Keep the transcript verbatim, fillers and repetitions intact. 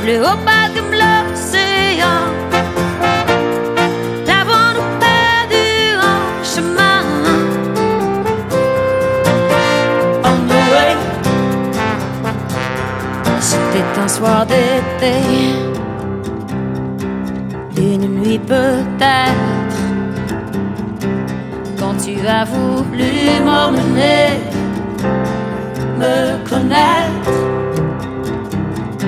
plus haut bas comme l'océan. L'avons-nous perdu en chemin? On the way. C'était un soir d'été, une nuit peut-être, quand tu as voulu m'emmener, me connaître.